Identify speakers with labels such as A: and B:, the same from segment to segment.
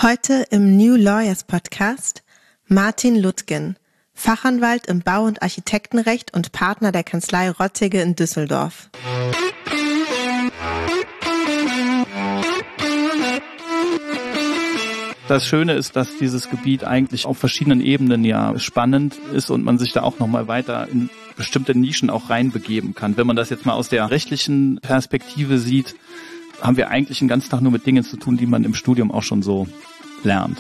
A: Heute im New Lawyers Podcast Martin Lüttgen, Fachanwalt im Bau- und Architektenrecht und Partner der Kanzlei Rothige in Düsseldorf.
B: Das Schöne ist, dass dieses Gebiet eigentlich auf verschiedenen Ebenen ja spannend ist und man sich da auch nochmal weiter in bestimmte Nischen auch reinbegeben kann. Wenn man das jetzt mal aus der rechtlichen Perspektive sieht, haben wir eigentlich den ganzen Tag nur mit Dingen zu tun, die man im Studium auch schon so lernt.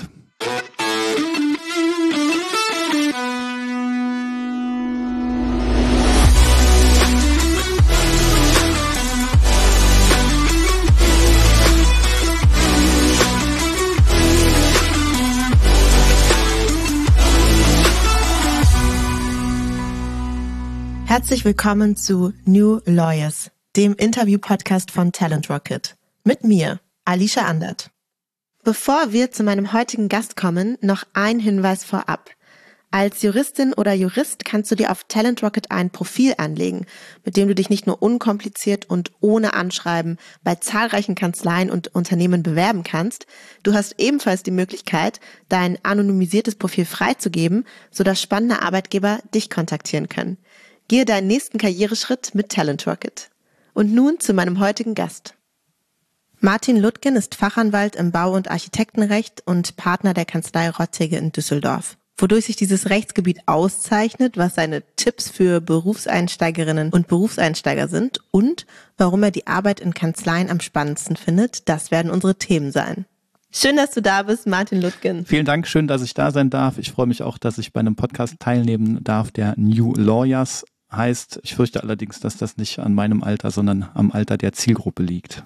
A: Herzlich willkommen zu New Lawyers, dem Interview-Podcast von Talent Rocket. Mit mir, Alicia Andert. Bevor wir zu meinem heutigen Gast kommen, noch ein Hinweis vorab. Als Juristin oder Jurist kannst du dir auf Talent Rocket ein Profil anlegen, mit dem du dich nicht nur unkompliziert und ohne Anschreiben bei zahlreichen Kanzleien und Unternehmen bewerben kannst, du hast ebenfalls die Möglichkeit, dein anonymisiertes Profil freizugeben, sodass spannende Arbeitgeber dich kontaktieren können. Gehe deinen nächsten Karriereschritt mit Talent Rocket. Und nun zu meinem heutigen Gast. Martin Lüttgen ist Fachanwalt im Bau- und Architektenrecht und Partner der Kanzlei Rothige in Düsseldorf. Wodurch sich dieses Rechtsgebiet auszeichnet, was seine Tipps für Berufseinsteigerinnen und Berufseinsteiger sind und warum er die Arbeit in Kanzleien am spannendsten findet, das werden unsere Themen sein. Schön, dass du da bist, Martin Lüttgen.
B: Vielen Dank, schön, dass ich da sein darf. Ich freue mich auch, dass ich bei einem Podcast teilnehmen darf, der New Lawyers heißt. Ich fürchte allerdings, dass das nicht an meinem Alter, sondern am Alter der Zielgruppe liegt.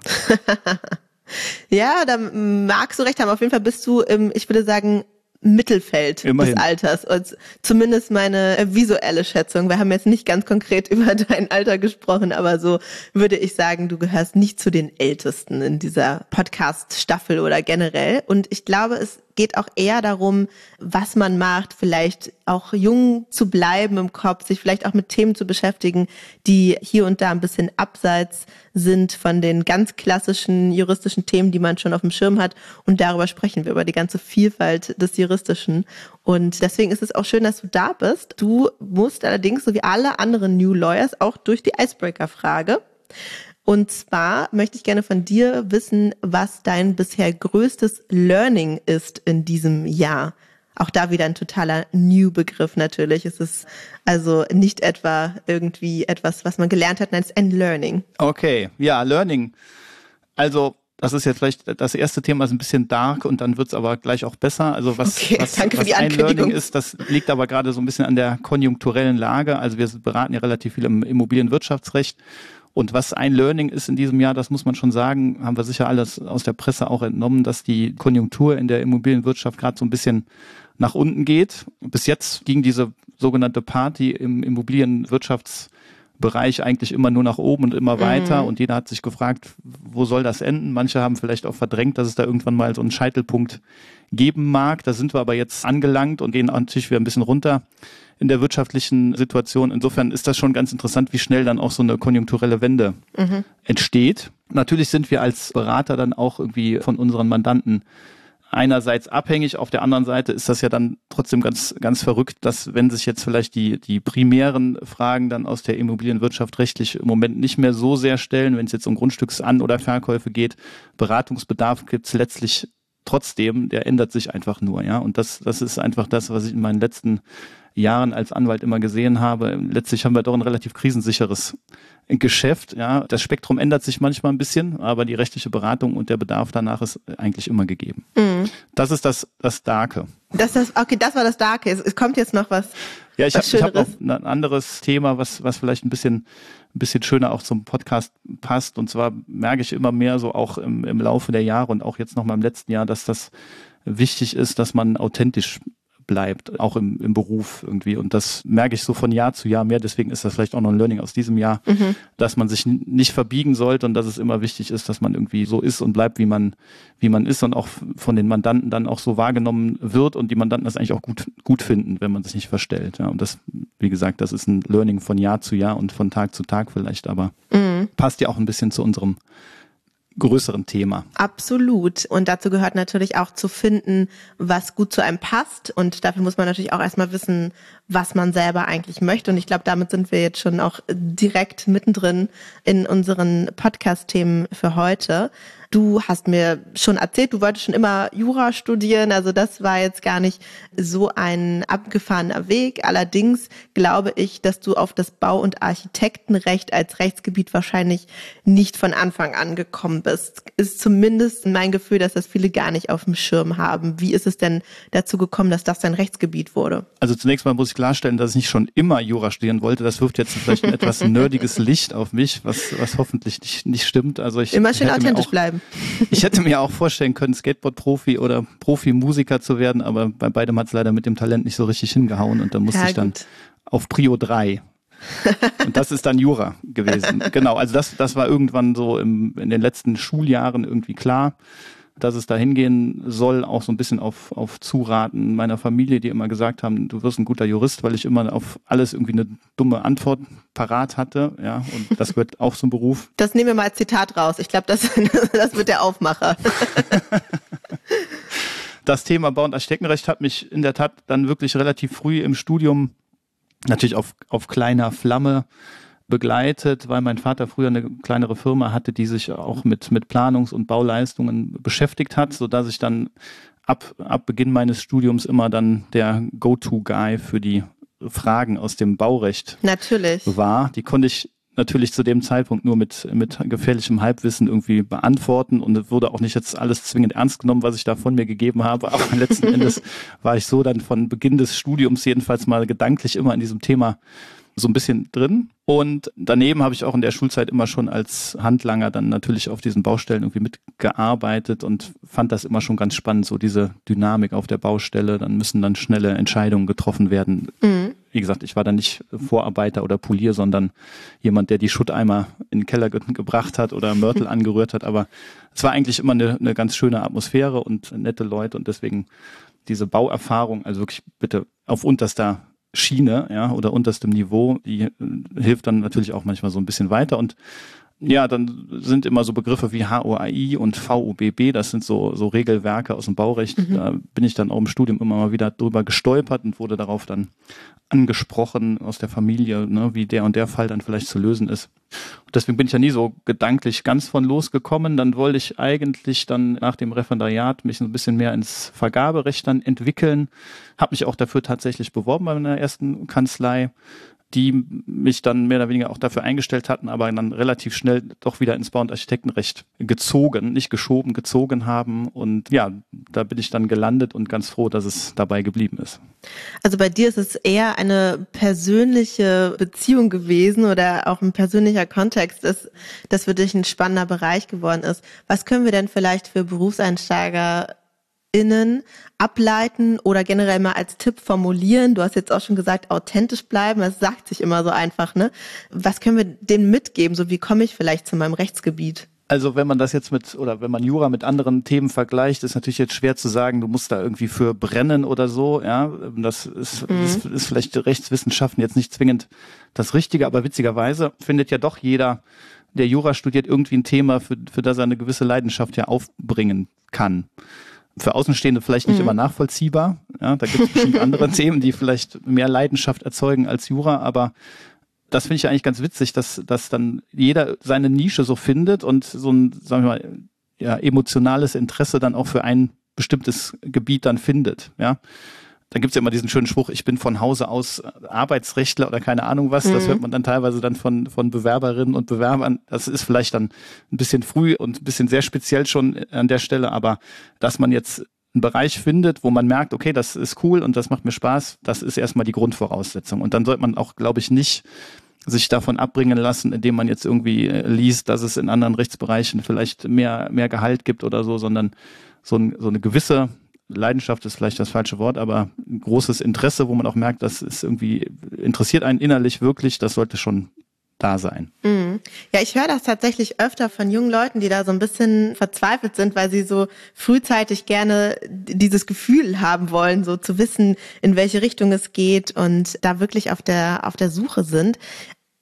A: Ja, da magst du recht haben. Auf jeden Fall bist du ich würde sagen, Mittelfeld
B: Immerhin.
A: Des Alters. Und zumindest meine visuelle Schätzung. Wir haben jetzt nicht ganz konkret über dein Alter gesprochen, aber so würde ich sagen, du gehörst nicht zu den Ältesten in dieser Podcast-Staffel oder generell. Und ich glaube, es geht auch eher darum, was man macht, vielleicht auch jung zu bleiben im Kopf, sich vielleicht auch mit Themen zu beschäftigen, die hier und da ein bisschen abseits sind von den ganz klassischen juristischen Themen, die man schon auf dem Schirm hat. Und darüber sprechen wir, über die ganze Vielfalt des Juristischen. Und deswegen ist es auch schön, dass du da bist. Du musst allerdings, so wie alle anderen New Lawyers, auch durch die Icebreaker-Frage. Und zwar möchte ich gerne von dir wissen, was dein bisher größtes Learning ist in diesem Jahr. Auch da wieder ein totaler New-Begriff natürlich. Es ist also nicht etwa irgendwie etwas, was man gelernt hat, nein, es ist ein Learning.
B: Okay, ja, Learning. Also das ist jetzt vielleicht das erste Thema, ist ein bisschen dark und dann wird es aber gleich auch besser. Also was ein Learning ist, das liegt aber gerade so ein bisschen an der konjunkturellen Lage. Also wir beraten ja relativ viel im Immobilienwirtschaftsrecht. Und was ein Learning ist in diesem Jahr, das muss man schon sagen, haben wir sicher alles aus der Presse auch entnommen, dass die Konjunktur in der Immobilienwirtschaft gerade so ein bisschen nach unten geht. Bis jetzt ging diese sogenannte Party im Immobilienwirtschaftsbereich eigentlich immer nur nach oben und immer weiter. Und jeder hat sich gefragt, wo soll das enden? Manche haben vielleicht auch verdrängt, dass es da irgendwann mal so einen Scheitelpunkt geben mag. Da sind wir aber jetzt angelangt und gehen natürlich wieder ein bisschen runter in der wirtschaftlichen Situation. Insofern ist das schon ganz interessant, wie schnell dann auch so eine konjunkturelle Wende entsteht. Natürlich sind wir als Berater dann auch irgendwie von unseren Mandanten einerseits abhängig, auf der anderen Seite ist das ja dann trotzdem ganz, ganz verrückt, dass wenn sich jetzt vielleicht die primären Fragen dann aus der Immobilienwirtschaft rechtlich im Moment nicht mehr so sehr stellen, wenn es jetzt um Grundstücksan- oder Verkäufe geht, Beratungsbedarf gibt es letztlich trotzdem, der ändert sich einfach nur, ja. Und das ist einfach das, was ich in meinen letzten Jahren als Anwalt immer gesehen habe. Letztlich haben wir doch ein relativ krisensicheres Geschäft, ja. Das Spektrum ändert sich manchmal ein bisschen, aber die rechtliche Beratung und der Bedarf danach ist eigentlich immer gegeben. Das ist das Darke.
A: Okay, das war das Darke. Es kommt jetzt noch was.
B: Ja, ich hab noch ein anderes Thema, was vielleicht ein bisschen schöner auch zum Podcast passt. Und zwar merke ich immer mehr so auch im Laufe der Jahre und auch jetzt noch mal im letzten Jahr, dass das wichtig ist, dass man authentisch bleibt, auch im Beruf irgendwie. Und das merke ich so von Jahr zu Jahr mehr. Deswegen ist das vielleicht auch noch ein Learning aus diesem Jahr, dass man sich nicht verbiegen sollte und dass es immer wichtig ist, dass man irgendwie so ist und bleibt, wie man ist und auch von den Mandanten dann auch so wahrgenommen wird und die Mandanten das eigentlich auch gut finden, wenn man sich nicht verstellt. Ja, und das, wie gesagt, das ist ein Learning von Jahr zu Jahr und von Tag zu Tag vielleicht, aber passt ja auch ein bisschen zu unserem größeren Thema.
A: Absolut. Und dazu gehört natürlich auch zu finden, was gut zu einem passt. Und dafür muss man natürlich auch erstmal wissen, was man selber eigentlich möchte. Und ich glaube, damit sind wir jetzt schon auch direkt mittendrin in unseren Podcast-Themen für heute. Du hast mir schon erzählt, du wolltest schon immer Jura studieren, also das war jetzt gar nicht so ein abgefahrener Weg. Allerdings glaube ich, dass du auf das Bau- und Architektenrecht als Rechtsgebiet wahrscheinlich nicht von Anfang an gekommen bist. Ist zumindest mein Gefühl, dass das viele gar nicht auf dem Schirm haben. Wie ist es denn dazu gekommen, dass das dein Rechtsgebiet wurde?
B: Also zunächst mal muss ich klarstellen, dass ich nicht schon immer Jura studieren wollte. Das wirft jetzt vielleicht ein etwas nerdiges Licht auf mich, was hoffentlich nicht stimmt. Also ich
A: immer schön authentisch bleiben.
B: Ich hätte mir auch vorstellen können, Skateboard-Profi oder Profimusiker zu werden, aber bei beidem hat es leider mit dem Talent nicht so richtig hingehauen und da musste ich dann auf Prio 3. Und das ist dann Jura gewesen. Genau, also das war irgendwann so in den letzten Schuljahren irgendwie klar, dass es da hingehen soll, auch so ein bisschen auf Zuraten meiner Familie, die immer gesagt haben, du wirst ein guter Jurist, weil ich immer auf alles irgendwie eine dumme Antwort parat hatte, ja, und das gehört auch zum Beruf.
A: Das nehmen wir mal als Zitat raus. Ich glaube, das wird der Aufmacher.
B: Das Thema Bau- und Architektenrecht hat mich in der Tat dann wirklich relativ früh im Studium natürlich auf kleiner Flamme begleitet, weil mein Vater früher eine kleinere Firma hatte, die sich auch mit Planungs- und Bauleistungen beschäftigt hat, sodass ich dann ab Beginn meines Studiums immer dann der Go-To-Guy für die Fragen aus dem Baurecht war. Die konnte ich natürlich zu dem Zeitpunkt nur mit gefährlichem Halbwissen irgendwie beantworten und es wurde auch nicht jetzt alles zwingend ernst genommen, was ich da von mir gegeben habe, aber letzten Endes war ich so dann von Beginn des Studiums jedenfalls mal gedanklich immer in diesem Thema so ein bisschen drin. Und daneben habe ich auch in der Schulzeit immer schon als Handlanger dann natürlich auf diesen Baustellen irgendwie mitgearbeitet und fand das immer schon ganz spannend, so diese Dynamik auf der Baustelle. Dann müssen dann schnelle Entscheidungen getroffen werden. Mhm. Wie gesagt, ich war dann nicht Vorarbeiter oder Polier, sondern jemand, der die Schutteimer in den Keller gebracht hat oder Mörtel angerührt hat. Aber es war eigentlich immer eine ganz schöne Atmosphäre und nette Leute und deswegen diese Bauerfahrung, also wirklich bitte auf unterster Schiene, ja, oder unterstem Niveau, die hilft dann natürlich auch manchmal so ein bisschen weiter und ja, dann sind immer so Begriffe wie HOAI und VOBB, das sind so Regelwerke aus dem Baurecht. Mhm. Da bin ich dann auch im Studium immer mal wieder drüber gestolpert und wurde darauf dann angesprochen aus der Familie, ne, wie der und der Fall dann vielleicht zu lösen ist. Und deswegen bin ich ja nie so gedanklich ganz von losgekommen. Dann wollte ich eigentlich dann nach dem Referendariat mich ein bisschen mehr ins Vergaberecht dann entwickeln. Habe mich auch dafür tatsächlich beworben bei meiner ersten Kanzlei, die mich dann mehr oder weniger auch dafür eingestellt hatten, aber dann relativ schnell doch wieder ins Bau- und Architektenrecht gezogen, nicht geschoben, gezogen haben. Und ja, da bin ich dann gelandet und ganz froh, dass es dabei geblieben ist.
A: Also bei dir ist es eher eine persönliche Beziehung gewesen oder auch ein persönlicher Kontext, dass das für dich ein spannender Bereich geworden ist. Was können wir denn vielleicht für BerufseinsteigerInnen ableiten oder generell mal als Tipp formulieren? Du hast jetzt auch schon gesagt, authentisch bleiben, das sagt sich immer so einfach, ne? Was können wir denen mitgeben? So, wie komme ich vielleicht zu meinem Rechtsgebiet?
B: Also wenn man das jetzt wenn man Jura mit anderen Themen vergleicht, ist natürlich jetzt schwer zu sagen, du musst da irgendwie für brennen oder so, ja. Das ist vielleicht Rechtswissenschaften jetzt nicht zwingend das Richtige, aber witzigerweise findet ja doch jeder, der Jura studiert, irgendwie ein Thema, für das er eine gewisse Leidenschaft ja aufbringen kann. Für Außenstehende vielleicht nicht immer nachvollziehbar. Ja, da gibt es bestimmt andere Themen, die vielleicht mehr Leidenschaft erzeugen als Jura, aber das finde ich ja eigentlich ganz witzig, dass dann jeder seine Nische so findet und so ein, sagen wir mal, ja, emotionales Interesse dann auch für ein bestimmtes Gebiet dann findet. Ja, dann gibt es ja immer diesen schönen Spruch, ich bin von Hause aus Arbeitsrechtler oder keine Ahnung was. Das hört man dann teilweise dann von Bewerberinnen und Bewerbern. Das ist vielleicht dann ein bisschen früh und ein bisschen sehr speziell schon an der Stelle, aber dass man jetzt einen Bereich findet, wo man merkt, okay, das ist cool und das macht mir Spaß, das ist erstmal die Grundvoraussetzung. Und dann sollte man auch, glaube ich, nicht sich davon abbringen lassen, indem man jetzt irgendwie liest, dass es in anderen Rechtsbereichen vielleicht mehr Gehalt gibt oder so, sondern so eine gewisse Leidenschaft ist vielleicht das falsche Wort, aber ein großes Interesse, wo man auch merkt, das ist irgendwie, interessiert einen innerlich wirklich, das sollte schon da sein.
A: Ja, ich höre das tatsächlich öfter von jungen Leuten, die da so ein bisschen verzweifelt sind, weil sie so frühzeitig gerne dieses Gefühl haben wollen, so zu wissen, in welche Richtung es geht und da wirklich auf der Suche sind.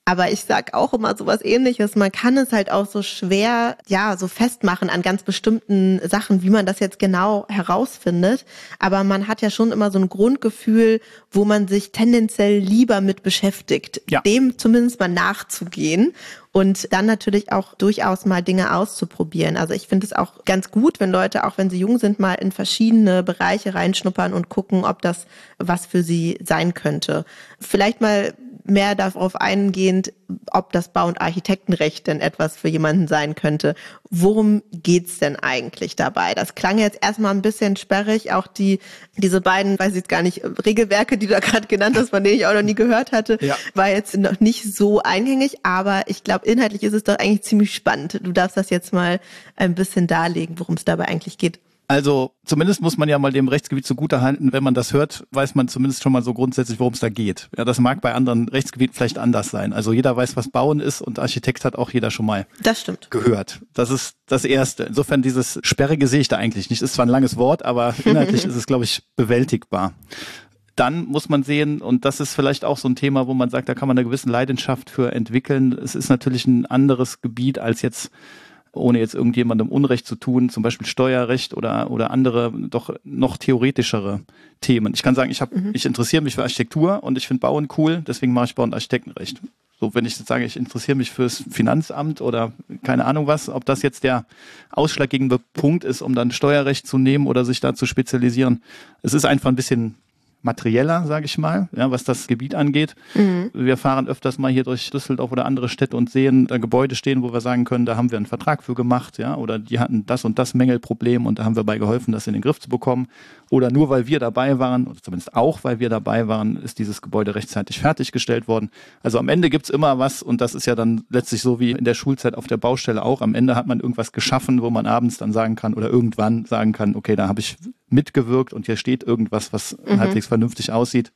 A: Aber ich sag auch immer sowas Ähnliches. Man kann es halt auch so schwer, so festmachen an ganz bestimmten Sachen, wie man das jetzt genau herausfindet. Aber man hat ja schon immer so ein Grundgefühl, wo man sich tendenziell lieber mit beschäftigt, dem zumindest mal nachzugehen. Und dann natürlich auch durchaus mal Dinge auszuprobieren. Also ich finde es auch ganz gut, wenn Leute, auch wenn sie jung sind, mal in verschiedene Bereiche reinschnuppern und gucken, ob das was für sie sein könnte. Vielleicht mal mehr darauf eingehend, ob das Bau- und Architektenrecht denn etwas für jemanden sein könnte. Worum geht's denn eigentlich dabei? Das klang jetzt erstmal ein bisschen sperrig, auch diese beiden, weiß ich jetzt gar nicht, Regelwerke, die du da gerade genannt hast, von denen ich auch noch nie gehört hatte, war jetzt noch nicht so eingängig, aber ich glaube, inhaltlich ist es doch eigentlich ziemlich spannend. Du darfst das jetzt mal ein bisschen darlegen, worum es dabei eigentlich geht.
B: Also zumindest muss man ja mal dem Rechtsgebiet zugutehalten, wenn man das hört, weiß man zumindest schon mal so grundsätzlich, worum es da geht. Ja, das mag bei anderen Rechtsgebieten vielleicht anders sein. Also jeder weiß, was Bauen ist und Architekt hat auch jeder schon mal gehört. Das ist das Erste. Insofern dieses Sperrige sehe ich da eigentlich nicht. Ist zwar ein langes Wort, aber inhaltlich ist es, glaube ich, bewältigbar. Dann muss man sehen, und das ist vielleicht auch so ein Thema, wo man sagt, da kann man eine gewisse Leidenschaft für entwickeln. Es ist natürlich ein anderes Gebiet als jetzt, ohne jetzt irgendjemandem Unrecht zu tun, zum Beispiel Steuerrecht oder andere doch noch theoretischere Themen. Ich kann sagen, ich interessiere mich für Architektur und ich finde Bauen cool, deswegen mache ich Bau- und Architektenrecht. So, wenn ich jetzt sage, ich interessiere mich fürs Finanzamt oder keine Ahnung was, ob das jetzt der ausschlaggebende Punkt ist, um dann Steuerrecht zu nehmen oder sich da zu spezialisieren. Es ist einfach ein bisschen materieller, sage ich mal, was das Gebiet angeht. Wir fahren öfters mal hier durch Düsseldorf oder andere Städte und sehen da Gebäude stehen, wo wir sagen können, da haben wir einen Vertrag für gemacht, oder die hatten das und das Mängelproblem und da haben wir bei geholfen, das in den Griff zu bekommen. Oder nur weil wir dabei waren, oder zumindest auch weil wir dabei waren, ist dieses Gebäude rechtzeitig fertiggestellt worden. Also am Ende gibt's immer was und das ist ja dann letztlich so wie in der Schulzeit auf der Baustelle auch. Am Ende hat man irgendwas geschaffen, wo man abends dann sagen kann oder irgendwann sagen kann, okay, da habe ich mitgewirkt und hier steht irgendwas, was halbwegs vernünftig aussieht.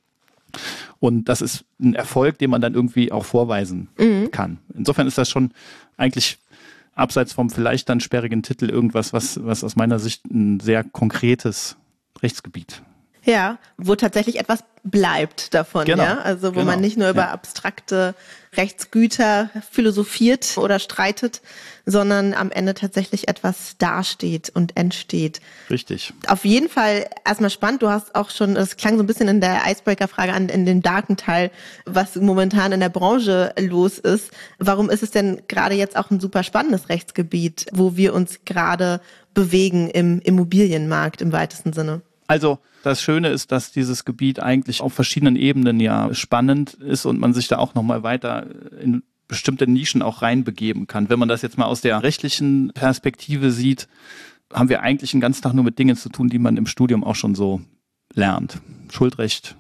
B: Und das ist ein Erfolg, den man dann irgendwie auch vorweisen kann. Insofern ist das schon eigentlich abseits vom vielleicht dann sperrigen Titel irgendwas, was aus meiner Sicht ein sehr konkretes Rechtsgebiet.
A: Ja, wo tatsächlich etwas bleibt davon,
B: genau,
A: Also wo man nicht nur über abstrakte Rechtsgüter philosophiert oder streitet, sondern am Ende tatsächlich etwas dasteht und entsteht.
B: Richtig.
A: Auf jeden Fall erstmal spannend. Du hast auch schon, es klang so ein bisschen in der Icebreaker-Frage an, in dem darken Teil, was momentan in der Branche los ist. Warum ist es denn gerade jetzt auch ein super spannendes Rechtsgebiet, wo wir uns gerade bewegen im Immobilienmarkt im weitesten Sinne?
B: Also das Schöne ist, dass dieses Gebiet eigentlich auf verschiedenen Ebenen spannend ist und man sich da auch nochmal weiter in bestimmte Nischen auch reinbegeben kann. Wenn man das jetzt mal aus der rechtlichen Perspektive sieht, haben wir eigentlich den ganzen Tag nur mit Dingen zu tun, die man im Studium auch schon so lernt. Schuldrecht,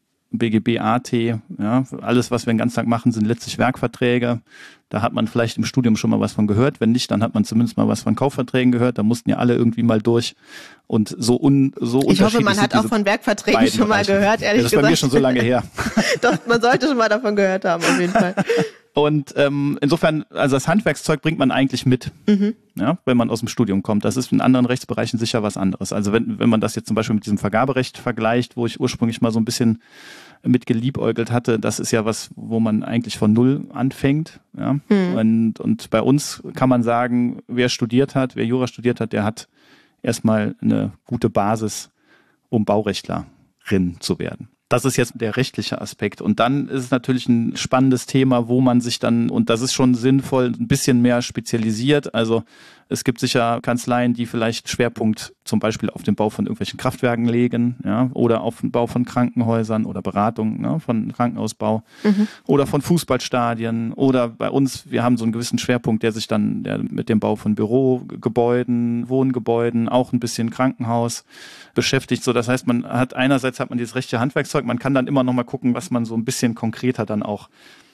B: BGB, AT, alles, was wir den ganzen Tag machen, sind letztlich Werkverträge. Da hat man vielleicht im Studium schon mal was von gehört. Wenn nicht, dann hat man zumindest mal was von Kaufverträgen gehört. Da mussten ja alle irgendwie mal durch. Und so unterschiedlich.
A: Ich hoffe, man hat auch von Werkverträgen schon mal gehört, ehrlich gesagt.
B: Das ist bei mir schon so lange her.
A: Doch, man sollte schon mal davon gehört haben, auf jeden Fall.
B: Und insofern, also das Handwerkszeug bringt man eigentlich mit, wenn man aus dem Studium kommt. Das ist in anderen Rechtsbereichen sicher was anderes. Also wenn man das jetzt zum Beispiel mit diesem Vergaberecht vergleicht, wo ich ursprünglich mal so ein bisschen mit geliebäugelt hatte, das ist ja was, wo man eigentlich von Null anfängt. Ja? Und bei uns kann man sagen, wer Jura studiert hat, der hat erstmal eine gute Basis, um Baurechtlerin zu werden. Das ist jetzt der rechtliche Aspekt. Und dann ist es natürlich ein spannendes Thema, wo man sich dann, und das ist schon sinnvoll, ein bisschen mehr spezialisiert. Also es gibt sicher Kanzleien, die vielleicht Schwerpunkt zum Beispiel auf den Bau von irgendwelchen Kraftwerken legen, oder auf den Bau von Krankenhäusern oder Beratung von Krankenhausbau oder von Fußballstadien. Oder bei uns, wir haben so einen gewissen Schwerpunkt, der sich dann mit dem Bau von Bürogebäuden, Wohngebäuden, auch ein bisschen Krankenhaus beschäftigt. So, das heißt, einerseits hat man dieses rechtliche Handwerkszeug, man kann dann immer noch mal gucken, was man so ein bisschen konkreter dann auch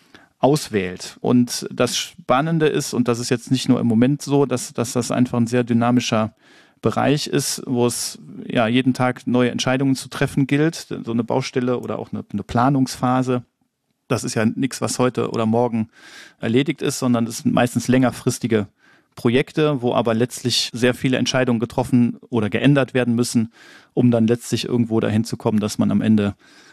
B: auswählt. Und das Spannende ist, und das ist jetzt nicht nur im Moment so, dass das einfach ein sehr dynamischer Bereich ist, wo es jeden Tag neue Entscheidungen zu treffen gilt, so eine Baustelle oder auch eine Planungsphase. Das ist ja nichts, was heute oder morgen erledigt ist, sondern das sind meistens längerfristige Projekte, wo aber letztlich sehr viele Entscheidungen getroffen oder geändert werden müssen, um dann letztlich irgendwo dahin zu kommen, dass man am Ende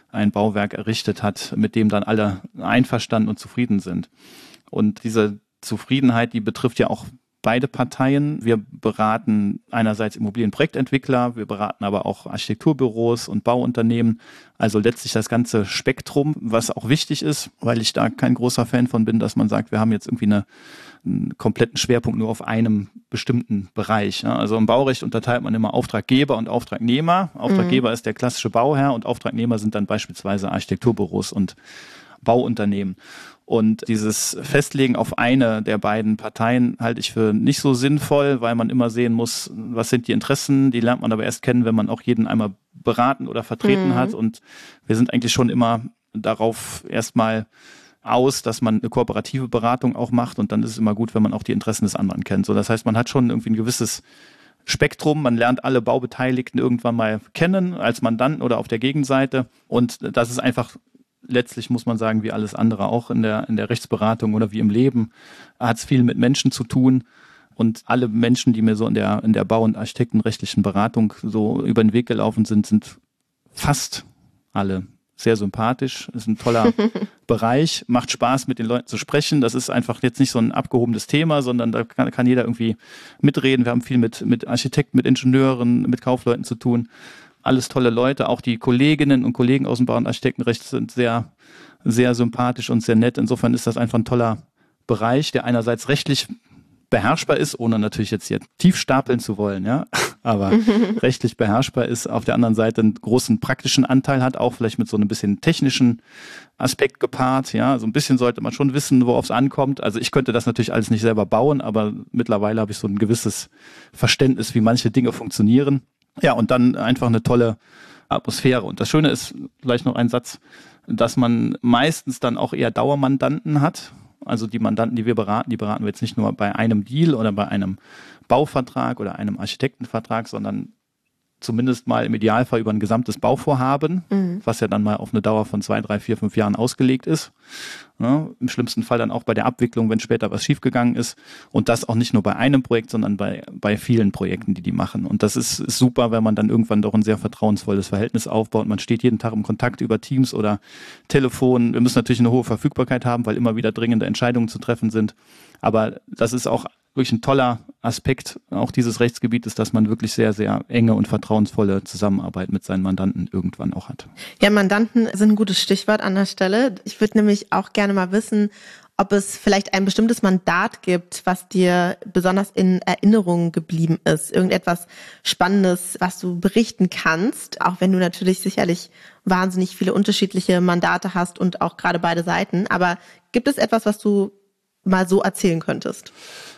B: ein Bauwerk errichtet hat, mit dem dann alle einverstanden und zufrieden sind. Und diese Zufriedenheit, die betrifft ja auch beide Parteien. Wir beraten einerseits Immobilienprojektentwickler, wir beraten aber auch Architekturbüros und Bauunternehmen. Also letztlich das ganze Spektrum, was auch wichtig ist, weil ich da kein großer Fan von bin, dass man sagt, wir haben jetzt irgendwie einen kompletten Schwerpunkt nur auf einem bestimmten Bereich. Ja. Also im Baurecht unterteilt man immer Auftraggeber und Auftragnehmer. Auftraggeber ist der klassische Bauherr und Auftragnehmer sind dann beispielsweise Architekturbüros und Bauunternehmen. Und dieses Festlegen auf eine der beiden Parteien halte ich für nicht so sinnvoll, weil man immer sehen muss, was sind die Interessen. Die lernt man aber erst kennen, wenn man auch jeden einmal beraten oder vertreten hat. Und wir sind eigentlich schon immer darauf erstmal aus, dass man eine kooperative Beratung auch macht. Und dann ist es immer gut, wenn man auch die Interessen des anderen kennt. So, das heißt, man hat schon irgendwie ein gewisses Spektrum. Man lernt alle Baubeteiligten irgendwann mal kennen als Mandanten oder auf der Gegenseite. Und das ist einfach letztlich, muss man sagen, wie alles andere auch in der Rechtsberatung oder wie im Leben, hat es viel mit Menschen zu tun. Und alle Menschen, die mir so in der Bau- und architektenrechtlichen Beratung so über den Weg gelaufen sind fast alle sehr sympathisch. Ist ein toller Bereich, macht Spaß, mit den Leuten zu sprechen. Das ist einfach jetzt nicht so ein abgehobenes Thema, sondern da kann jeder irgendwie mitreden. Wir haben viel mit Architekten, mit Ingenieuren, mit Kaufleuten zu tun. Alles tolle Leute, auch die Kolleginnen und Kollegen aus dem Bau- und Architektenrecht sind sehr, sehr sympathisch und sehr nett. Insofern ist das einfach ein toller Bereich, der einerseits rechtlich beherrschbar ist, ohne natürlich jetzt hier tief stapeln zu wollen, ja, aber rechtlich beherrschbar ist, auf der anderen Seite einen großen praktischen Anteil hat, auch vielleicht mit so einem bisschen technischen Aspekt gepaart, ja, so ein bisschen sollte man schon wissen, worauf es ankommt. Also ich könnte das natürlich alles nicht selber bauen, aber mittlerweile habe ich so ein gewisses Verständnis, wie manche Dinge funktionieren. Ja, und dann einfach eine tolle Atmosphäre. Und das Schöne ist, vielleicht noch ein Satz, dass man meistens dann auch eher Dauermandanten hat. Also die Mandanten, die beraten wir jetzt nicht nur bei einem Deal oder bei einem Bauvertrag oder einem Architektenvertrag, sondern zumindest mal im Idealfall über ein gesamtes Bauvorhaben, was ja dann mal auf eine Dauer von 2, 3, 4, 5 Jahren ausgelegt ist. Ja, im schlimmsten Fall dann auch bei der Abwicklung, wenn später was schiefgegangen ist. Und das auch nicht nur bei einem Projekt, sondern bei vielen Projekten, die machen. Und das ist super, wenn man dann irgendwann doch ein sehr vertrauensvolles Verhältnis aufbaut. Man steht jeden Tag im Kontakt über Teams oder Telefon. Wir müssen natürlich eine hohe Verfügbarkeit haben, weil immer wieder dringende Entscheidungen zu treffen sind. Aber das ist auch wirklich ein toller Aspekt auch dieses Rechtsgebietes, dass man wirklich sehr, sehr enge und vertrauensvolle Zusammenarbeit mit seinen Mandanten irgendwann auch hat.
A: Ja, Mandanten sind ein gutes Stichwort an der Stelle. Ich würde nämlich auch gerne mal wissen, ob es vielleicht ein bestimmtes Mandat gibt, was dir besonders in Erinnerung geblieben ist. Irgendetwas Spannendes, was du berichten kannst, auch wenn du natürlich sicherlich wahnsinnig viele unterschiedliche Mandate hast und auch gerade beide Seiten. Aber gibt es etwas, was du mal so erzählen könntest?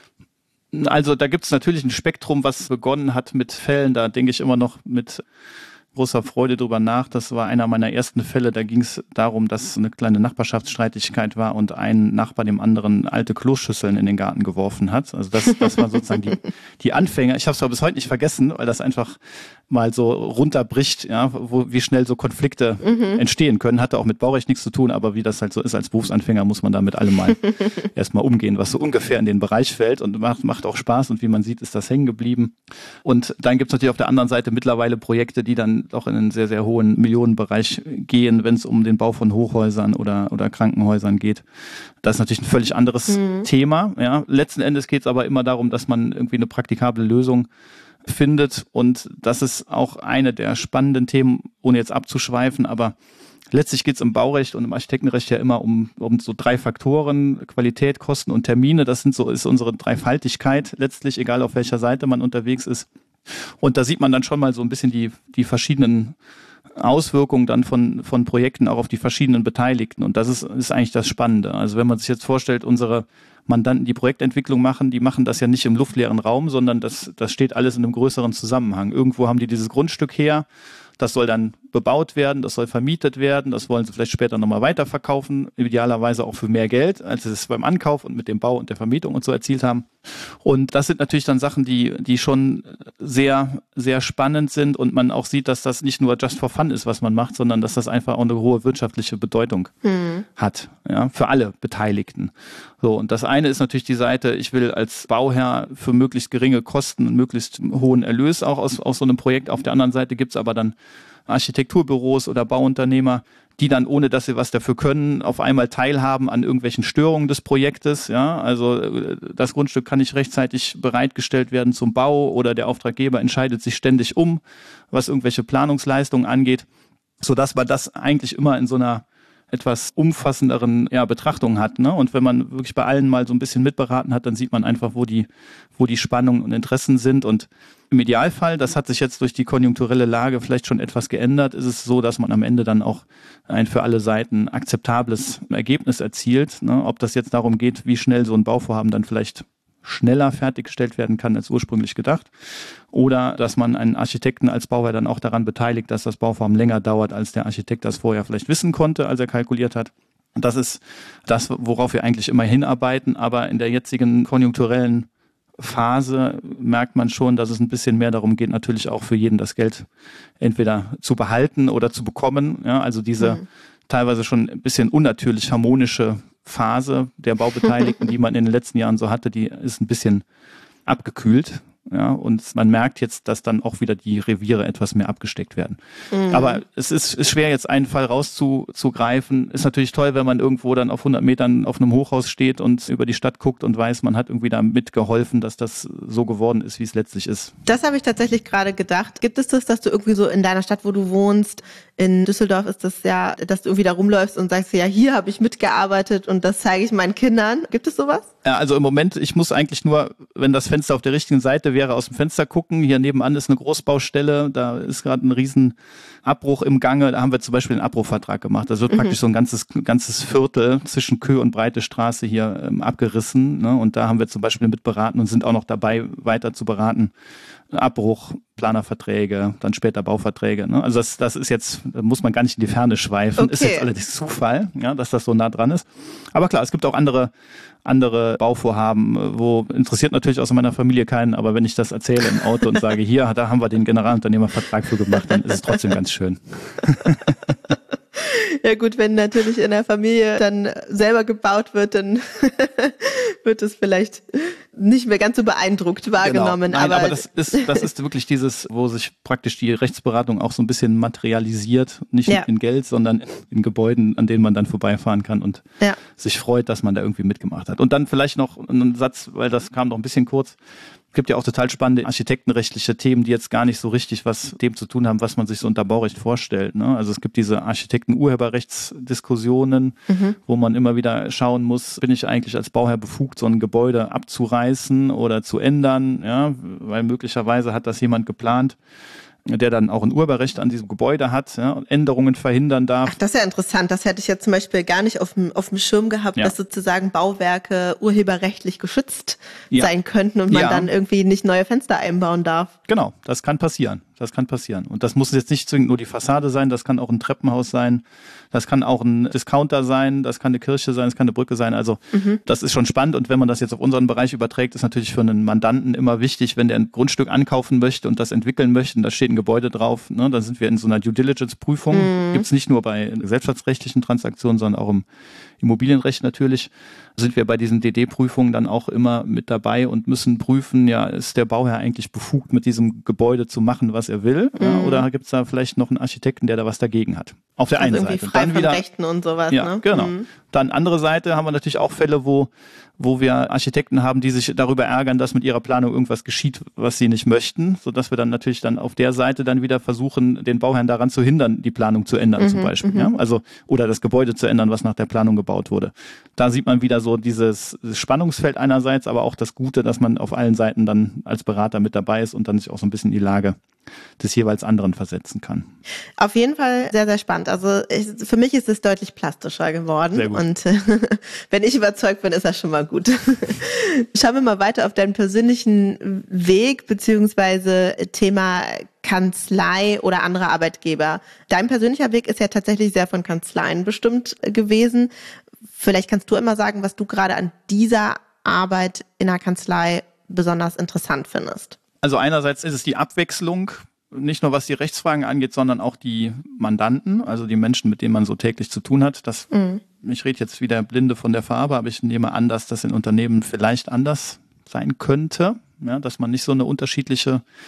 B: Also da gibt es natürlich ein Spektrum, was begonnen hat mit Fällen. Da denke ich immer noch mit großer Freude drüber nach. Das war einer meiner ersten Fälle. Da ging es darum, dass eine kleine Nachbarschaftsstreitigkeit war und ein Nachbar dem anderen alte Kloschüsseln in den Garten geworfen hat. Also das war sozusagen die Anfänger. Ich habe es aber bis heute nicht vergessen, weil das einfach mal so runterbricht, ja, wie schnell so Konflikte entstehen können. Hatte auch mit Baurecht nichts zu tun, aber wie das halt so ist, als Berufsanfänger muss man da mit allem mal erstmal umgehen, was so ungefähr in den Bereich fällt und macht auch Spaß und wie man sieht, ist das hängen geblieben. Und dann gibt es natürlich auf der anderen Seite mittlerweile Projekte, die dann auch in einen sehr, sehr hohen Millionenbereich gehen, wenn es um den Bau von Hochhäusern oder Krankenhäusern geht. Das ist natürlich ein völlig anderes Thema. Ja. Letzten Endes geht es aber immer darum, dass man irgendwie eine praktikable Lösung findet und das ist auch eine der spannenden Themen, ohne jetzt abzuschweifen, aber letztlich geht es im Baurecht und im Architektenrecht ja immer um so 3 Faktoren, Qualität, Kosten und Termine. Das ist unsere Dreifaltigkeit letztlich, egal auf welcher Seite man unterwegs ist. Und da sieht man dann schon mal so ein bisschen die verschiedenen Auswirkungen dann von Projekten auch auf die verschiedenen Beteiligten. Und das ist eigentlich das Spannende. Also wenn man sich jetzt vorstellt, unsere Mandanten, die Projektentwicklung machen, die machen das ja nicht im luftleeren Raum, sondern das steht alles in einem größeren Zusammenhang. Irgendwo haben die dieses Grundstück her, das soll dann bebaut werden, das soll vermietet werden, das wollen sie vielleicht später nochmal weiterverkaufen, idealerweise auch für mehr Geld, als sie es beim Ankauf und mit dem Bau und der Vermietung und so erzielt haben. Und das sind natürlich dann Sachen, die schon sehr, sehr spannend sind und man auch sieht, dass das nicht nur just for fun ist, was man macht, sondern dass das einfach auch eine hohe wirtschaftliche Bedeutung hat, ja, für alle Beteiligten. So, und das eine ist natürlich die Seite, ich will als Bauherr für möglichst geringe Kosten und möglichst hohen Erlös auch aus so einem Projekt. Auf der anderen Seite gibt es aber dann Architekturbüros oder Bauunternehmer, die dann, ohne dass sie was dafür können, auf einmal teilhaben an irgendwelchen Störungen des Projektes. Ja, also das Grundstück kann nicht rechtzeitig bereitgestellt werden zum Bau oder der Auftraggeber entscheidet sich ständig um, was irgendwelche Planungsleistungen angeht, sodass man das eigentlich immer in so einer etwas umfassenderen Betrachtung hat. Ne? Und wenn man wirklich bei allen mal so ein bisschen mitberaten hat, dann sieht man einfach, wo die Spannungen und Interessen sind. Und im Idealfall, das hat sich jetzt durch die konjunkturelle Lage vielleicht schon etwas geändert, ist es so, dass man am Ende dann auch ein für alle Seiten akzeptables Ergebnis erzielt. Ne? Ob das jetzt darum geht, wie schnell so ein Bauvorhaben dann vielleicht schneller fertiggestellt werden kann als ursprünglich gedacht, oder dass man einen Architekten als Bauherr dann auch daran beteiligt, dass das Bauvorhaben länger dauert, als der Architekt das vorher vielleicht wissen konnte, als er kalkuliert hat. Das ist das, worauf wir eigentlich immer hinarbeiten, aber in der jetzigen konjunkturellen Phase merkt man schon, dass es ein bisschen mehr darum geht, natürlich auch für jeden das Geld entweder zu behalten oder zu bekommen. Ja, also diese teilweise schon ein bisschen unnatürlich harmonische Phase der Baubeteiligten, die man in den letzten Jahren so hatte, die ist ein bisschen abgekühlt. Ja, und man merkt jetzt, dass dann auch wieder die Reviere etwas mehr abgesteckt werden. Aber es ist schwer, jetzt einen Fall rauszugreifen. Ist natürlich toll, wenn man irgendwo dann auf 100 Metern auf einem Hochhaus steht und über die Stadt guckt und weiß, man hat irgendwie da mitgeholfen, dass das so geworden ist, wie es letztlich ist.
A: Das habe ich tatsächlich gerade gedacht. Gibt es das, dass du irgendwie so in deiner Stadt, wo du wohnst, in Düsseldorf ist das ja, dass du irgendwie da rumläufst und sagst, ja, hier habe ich mitgearbeitet und das zeige ich meinen Kindern. Gibt es sowas?
B: Ja, also im Moment, ich muss eigentlich nur, wenn das Fenster auf der richtigen Seite wäre, aus dem Fenster gucken. Hier nebenan ist eine Großbaustelle, da ist gerade ein riesen Abbruch im Gange. Da haben wir zum Beispiel einen Abbruchvertrag gemacht. Das wird praktisch so ein ganzes Viertel zwischen Kö und Breite Straße hier abgerissen. Ne? Und da haben wir zum Beispiel mitberaten und sind auch noch dabei, weiter zu beraten. Abbruch, Planerverträge, dann später Bauverträge. Ne? Also das ist jetzt, da muss man gar nicht in die Ferne schweifen. Okay. Ist jetzt allerdings Zufall, ja, dass das so nah dran ist. Aber klar, es gibt auch andere Bauvorhaben, wo interessiert natürlich aus meiner Familie keinen, aber wenn ich das erzähle im Auto und sage, hier, da haben wir den Generalunternehmervertrag für gemacht, dann ist es trotzdem ganz schön.
A: Ja gut, wenn natürlich in der Familie dann selber gebaut wird, dann wird es vielleicht nicht mehr ganz so beeindruckt wahrgenommen.
B: Genau. Nein, aber das ist wirklich dieses, wo sich praktisch die Rechtsberatung auch so ein bisschen materialisiert, nicht in Geld, sondern in Gebäuden, an denen man dann vorbeifahren kann und sich freut, dass man da irgendwie mitgemacht hat. Und dann vielleicht noch einen Satz, weil das kam noch ein bisschen kurz. Es gibt ja auch total spannende architektenrechtliche Themen, die jetzt gar nicht so richtig was mit dem zu tun haben, was man sich so unter Baurecht vorstellt. Ne? Also es gibt diese Architekten-Urheberrechtsdiskussionen, wo man immer wieder schauen muss, bin ich eigentlich als Bauherr befugt, so ein Gebäude abzureißen oder zu ändern, ja? Weil möglicherweise hat das jemand geplant, der dann auch ein Urheberrecht an diesem Gebäude hat, ja, und Änderungen verhindern darf.
A: Ach, das ist ja interessant. Das hätte ich ja zum Beispiel gar nicht auf dem Schirm gehabt, dass sozusagen Bauwerke urheberrechtlich geschützt sein könnten und man dann irgendwie nicht neue Fenster einbauen darf.
B: Genau, das kann passieren. Und das muss jetzt nicht zwingend nur die Fassade sein, das kann auch ein Treppenhaus sein, das kann auch ein Discounter sein, das kann eine Kirche sein, das kann eine Brücke sein. Also das ist schon spannend und wenn man das jetzt auf unseren Bereich überträgt, ist natürlich für einen Mandanten immer wichtig, wenn der ein Grundstück ankaufen möchte und das entwickeln möchte und da steht ein Gebäude drauf, ne, dann sind wir in so einer Due-Diligence-Prüfung. Gibt's nicht nur bei gesellschaftsrechtlichen Transaktionen, sondern auch im Immobilienrecht natürlich, sind wir bei diesen DD-Prüfungen dann auch immer mit dabei und müssen prüfen, ja, ist der Bauherr eigentlich befugt, mit diesem Gebäude zu machen, was er will? Ja, oder gibt es da vielleicht noch einen Architekten, der da was dagegen hat? Auf der einen Seite.
A: Frei dann von Rechten und sowas.
B: Ja, ne? Genau. Dann andere Seite haben wir natürlich auch Fälle, wo wir Architekten haben, die sich darüber ärgern, dass mit ihrer Planung irgendwas geschieht, was sie nicht möchten, sodass wir dann natürlich dann auf der Seite dann wieder versuchen, den Bauherrn daran zu hindern, die Planung zu ändern zum Beispiel. Ja? Also, oder das Gebäude zu ändern, was nach der Planung gebaut wurde. Da sieht man wieder so dieses Spannungsfeld einerseits, aber auch das Gute, dass man auf allen Seiten dann als Berater mit dabei ist und dann sich auch so ein bisschen in die Lage des jeweils anderen versetzen kann.
A: Auf jeden Fall sehr, sehr spannend. Also für mich ist es deutlich plastischer geworden.
B: Sehr gut.
A: Und wenn ich überzeugt bin, ist das schon mal gut. Schauen wir mal weiter auf deinen persönlichen Weg beziehungsweise Thema Kanzlei oder andere Arbeitgeber. Dein persönlicher Weg ist ja tatsächlich sehr von Kanzleien bestimmt gewesen. Vielleicht kannst du immer sagen, was du gerade an dieser Arbeit in der Kanzlei besonders interessant findest.
B: Also einerseits ist es die Abwechslung, nicht nur was die Rechtsfragen angeht, sondern auch die Mandanten, also die Menschen, mit denen man so täglich zu tun hat. Ich rede jetzt wieder Blinde von der Farbe, aber ich nehme an, dass das in Unternehmen vielleicht anders sein könnte, ja, dass man nicht so eine unterschiedliche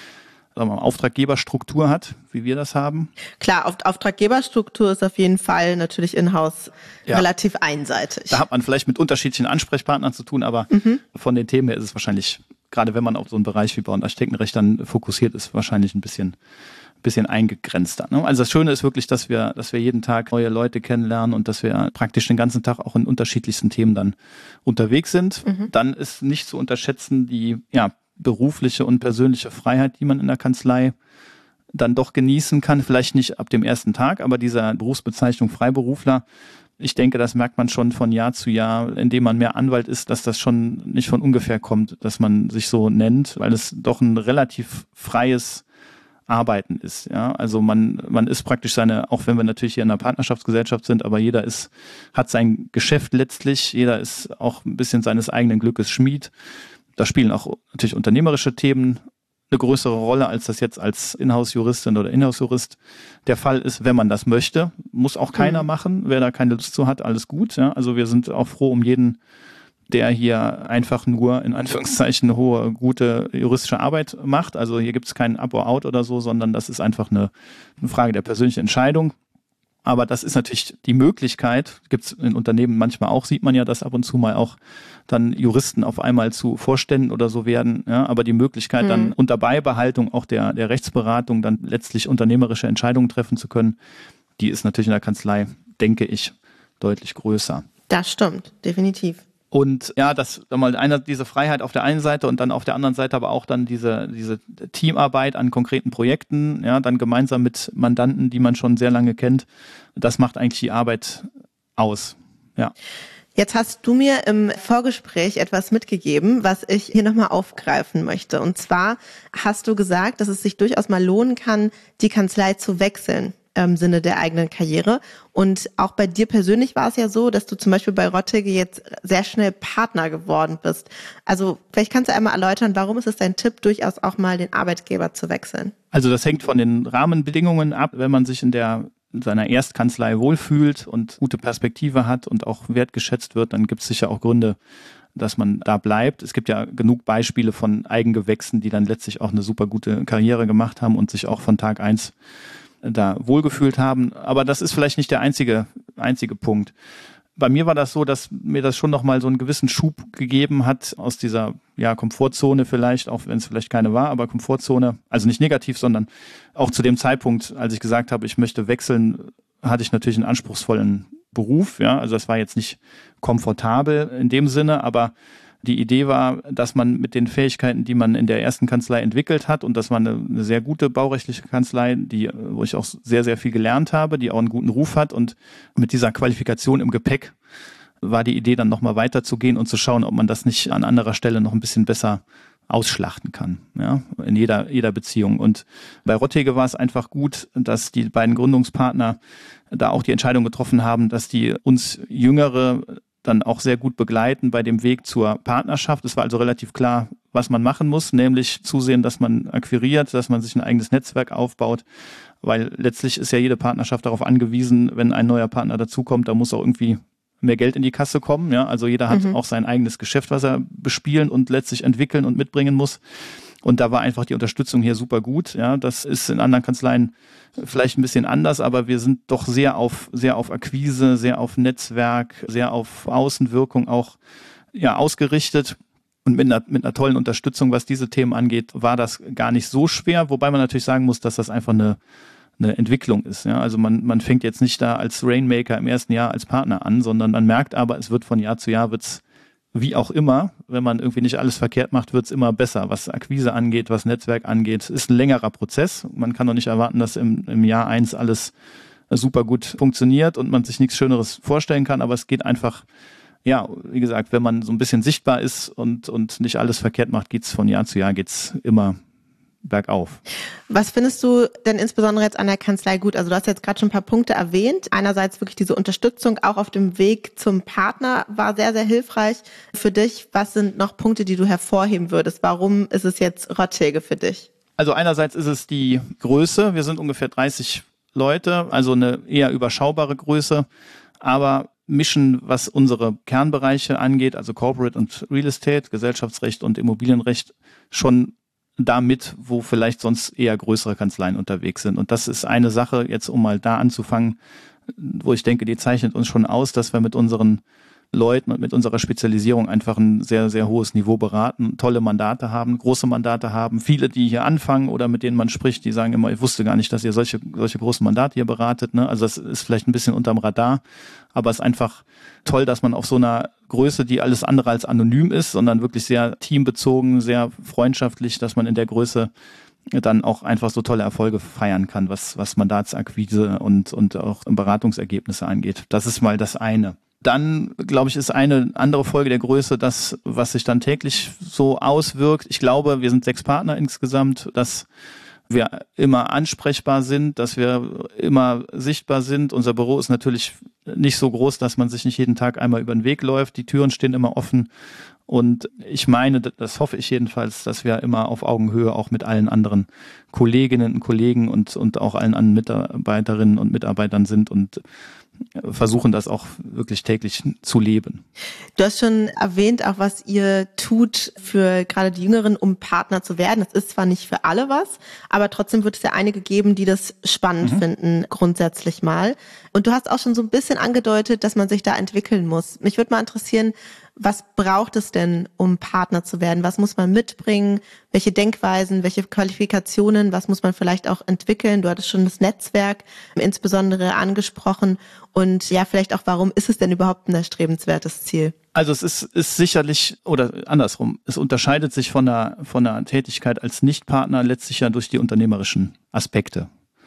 B: sagen wir mal, Auftraggeberstruktur hat, wie wir das haben.
A: Klar, Auftraggeberstruktur ist auf jeden Fall natürlich in-house relativ einseitig.
B: Da hat man vielleicht mit unterschiedlichen Ansprechpartnern zu tun, aber von den Themen her ist es wahrscheinlich, gerade wenn man auf so einen Bereich wie Bau- und Architektenrecht dann fokussiert ist, wahrscheinlich ein bisschen eingegrenzter. Ne? Also das Schöne ist wirklich, dass wir jeden Tag neue Leute kennenlernen und dass wir praktisch den ganzen Tag auch in unterschiedlichsten Themen dann unterwegs sind. Dann ist nicht zu unterschätzen die berufliche und persönliche Freiheit, die man in der Kanzlei dann doch genießen kann. Vielleicht nicht ab dem ersten Tag, aber dieser Berufsbezeichnung Freiberufler, ich denke, das merkt man schon von Jahr zu Jahr, indem man mehr Anwalt ist, dass das schon nicht von ungefähr kommt, dass man sich so nennt, weil es doch ein relativ freies Arbeiten ist. Ja, also man ist praktisch auch wenn wir natürlich hier in einer Partnerschaftsgesellschaft sind, aber jeder hat sein Geschäft letztlich, jeder ist auch ein bisschen seines eigenen Glückes Schmied. Da spielen auch natürlich unternehmerische Themen eine größere Rolle, als das jetzt als Inhouse-Juristin oder Inhouse-Jurist der Fall ist, wenn man das möchte. Muss auch keiner machen. Wer da keine Lust zu hat, alles gut. Ja, also wir sind auch froh um jeden, der hier einfach nur in Anführungszeichen hohe, gute juristische Arbeit macht. Also hier gibt es keinen Up or Out oder so, sondern das ist einfach eine Frage der persönlichen Entscheidung. Aber das ist natürlich die Möglichkeit, gibt es in Unternehmen manchmal auch, sieht man ja, dass ab und zu mal auch dann Juristen auf einmal zu Vorständen oder so werden. Ja, aber die Möglichkeit dann unter Beibehaltung auch der Rechtsberatung dann letztlich unternehmerische Entscheidungen treffen zu können, die ist natürlich in der Kanzlei, denke ich, deutlich größer.
A: Das stimmt, definitiv.
B: Und ja, das mal diese Freiheit auf der einen Seite und dann auf der anderen Seite aber auch dann diese Teamarbeit an konkreten Projekten, ja, dann gemeinsam mit Mandanten, die man schon sehr lange kennt, das macht eigentlich die Arbeit aus. Ja.
A: Jetzt hast du mir im Vorgespräch etwas mitgegeben, was ich hier nochmal aufgreifen möchte. Und zwar hast du gesagt, dass es sich durchaus mal lohnen kann, die Kanzlei zu wechseln im Sinne der eigenen Karriere. Und auch bei dir persönlich war es ja so, dass du zum Beispiel bei Rottege jetzt sehr schnell Partner geworden bist. Also vielleicht kannst du einmal erläutern, warum ist es dein Tipp, durchaus auch mal den Arbeitgeber zu wechseln?
B: Also das hängt von den Rahmenbedingungen ab, wenn man sich in seiner Erstkanzlei wohlfühlt und gute Perspektive hat und auch wertgeschätzt wird, dann gibt es sicher auch Gründe, dass man da bleibt. Es gibt ja genug Beispiele von Eigengewächsen, die dann letztlich auch eine super gute Karriere gemacht haben und sich auch von Tag 1 da wohlgefühlt haben. Aber das ist vielleicht nicht der einzige Punkt. Bei mir war das so, dass mir das schon nochmal so einen gewissen Schub gegeben hat aus dieser Komfortzone vielleicht, auch wenn es vielleicht keine war, aber Komfortzone, also nicht negativ, sondern auch zu dem Zeitpunkt, als ich gesagt habe, ich möchte wechseln, hatte ich natürlich einen anspruchsvollen Beruf. Ja, also das war jetzt nicht komfortabel in dem Sinne, aber die Idee war, dass man mit den Fähigkeiten, die man in der ersten Kanzlei entwickelt hat, und das war eine sehr gute baurechtliche Kanzlei, wo ich auch sehr, sehr viel gelernt habe, die auch einen guten Ruf hat, und mit dieser Qualifikation im Gepäck war die Idee dann nochmal weiterzugehen und zu schauen, ob man das nicht an anderer Stelle noch ein bisschen besser ausschlachten kann, ja, in jeder Beziehung. Und bei Rottege war es einfach gut, dass die beiden Gründungspartner da auch die Entscheidung getroffen haben, dass die uns Jüngere dann auch sehr gut begleiten bei dem Weg zur Partnerschaft. Es war also relativ klar, was man machen muss, nämlich zusehen, dass man akquiriert, dass man sich ein eigenes Netzwerk aufbaut, weil letztlich ist ja jede Partnerschaft darauf angewiesen, wenn ein neuer Partner dazukommt, da muss auch irgendwie mehr Geld in die Kasse kommen. Ja? Also jeder hat auch sein eigenes Geschäft, was er bespielen und letztlich entwickeln und mitbringen muss. Und da war einfach die Unterstützung hier super gut. Ja, das ist in anderen Kanzleien vielleicht ein bisschen anders, aber wir sind doch sehr auf Akquise, sehr auf Netzwerk, sehr auf Außenwirkung auch ausgerichtet. Und mit einer tollen Unterstützung, was diese Themen angeht, war das gar nicht so schwer. Wobei man natürlich sagen muss, dass das einfach eine Entwicklung ist. Ja, also man fängt jetzt nicht da als Rainmaker im ersten Jahr als Partner an, sondern man merkt aber, es wird von Jahr zu Jahr wie auch immer, wenn man irgendwie nicht alles verkehrt macht, wird es immer besser, was Akquise angeht, was Netzwerk angeht. Ist ein längerer Prozess. Man kann doch nicht erwarten, dass im Jahr 1 alles super gut funktioniert und man sich nichts Schöneres vorstellen kann, aber es geht einfach, wie gesagt, wenn man so ein bisschen sichtbar ist und nicht alles verkehrt macht, geht's von Jahr zu Jahr immer bergauf.
A: Was findest du denn insbesondere jetzt an der Kanzlei gut? Also du hast jetzt gerade schon ein paar Punkte erwähnt. Einerseits wirklich diese Unterstützung auch auf dem Weg zum Partner war sehr, sehr hilfreich für dich. Was sind noch Punkte, die du hervorheben würdest? Warum ist es jetzt Rottege für dich?
B: Also einerseits ist es die Größe. Wir sind ungefähr 30 Leute, also eine eher überschaubare Größe, aber mischen, was unsere Kernbereiche angeht, also Corporate und Real Estate, Gesellschaftsrecht und Immobilienrecht, schon damit, wo vielleicht sonst eher größere Kanzleien unterwegs sind. Und das ist eine Sache, jetzt um mal da anzufangen, wo ich denke, die zeichnet uns schon aus, dass wir mit unseren Leuten und mit unserer Spezialisierung einfach ein sehr, sehr hohes Niveau beraten, tolle Mandate haben, große Mandate haben. Viele, die hier anfangen oder mit denen man spricht, die sagen immer, ich wusste gar nicht, dass ihr solche großen Mandate hier beratet. Ne? Also das ist vielleicht ein bisschen unterm Radar, aber es ist einfach toll, dass man auf so einer Größe, die alles andere als anonym ist, sondern wirklich sehr teambezogen, sehr freundschaftlich, dass man in der Größe dann auch einfach so tolle Erfolge feiern kann, was Mandatsakquise und auch Beratungsergebnisse angeht. Das ist mal das eine. Dann, glaube ich, ist eine andere Folge der Größe das, was sich dann täglich so auswirkt. Ich glaube, wir sind 6 Partner insgesamt, dass wir immer ansprechbar sind, dass wir immer sichtbar sind. Unser Büro ist natürlich nicht so groß, dass man sich nicht jeden Tag einmal über den Weg läuft. Die Türen stehen immer offen. Und ich meine, das hoffe ich jedenfalls, dass wir immer auf Augenhöhe auch mit allen anderen Kolleginnen und Kollegen und auch allen anderen Mitarbeiterinnen und Mitarbeitern sind und versuchen das auch wirklich täglich zu leben.
A: Du hast schon erwähnt, auch was ihr tut für gerade die Jüngeren, um Partner zu werden. Das ist zwar nicht für alle was, aber trotzdem wird es ja einige geben, die das spannend finden, grundsätzlich mal. Und du hast auch schon so ein bisschen angedeutet, dass man sich da entwickeln muss. Mich würde mal interessieren, was braucht es denn, um Partner zu werden? Was muss man mitbringen? Welche Denkweisen, welche Qualifikationen, was muss man vielleicht auch entwickeln? Du hattest schon das Netzwerk insbesondere angesprochen. Und ja, vielleicht auch, warum ist es denn überhaupt ein erstrebenswertes Ziel?
B: Also es ist sicherlich, oder andersrum, es unterscheidet sich von einer Tätigkeit als Nichtpartner letztlich ja durch die unternehmerischen Aspekte.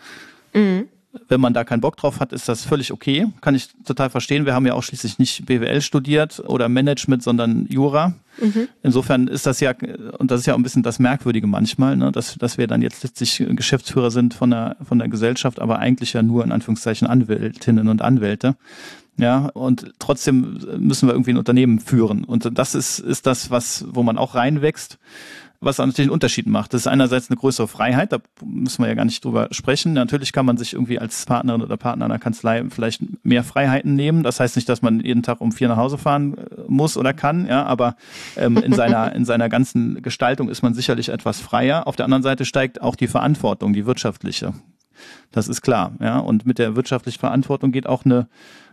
B: Mhm. Wenn man da keinen Bock drauf hat, ist das völlig okay. Kann ich total verstehen. Wir haben ja auch schließlich nicht BWL studiert oder Management, sondern Jura. Mhm. Insofern ist das ja, und das ist ja auch ein bisschen das Merkwürdige manchmal, ne, dass wir dann jetzt letztlich Geschäftsführer sind von der Gesellschaft, aber eigentlich ja nur in Anführungszeichen Anwältinnen und Anwälte. Ja, und trotzdem müssen wir irgendwie ein Unternehmen führen. Und das ist das, wo man auch reinwächst, was natürlich einen Unterschied macht. Das ist einerseits eine größere Freiheit, da müssen wir ja gar nicht drüber sprechen. Natürlich kann man sich irgendwie als Partnerin oder Partner einer Kanzlei vielleicht mehr Freiheiten nehmen. Das heißt nicht, dass man jeden Tag um 4 nach Hause fahren muss oder kann, ja, aber in seiner ganzen Gestaltung ist man sicherlich etwas freier. Auf der anderen Seite steigt auch die Verantwortung, die wirtschaftliche. Das ist klar, ja. Und mit der wirtschaftlichen Verantwortung geht auch eine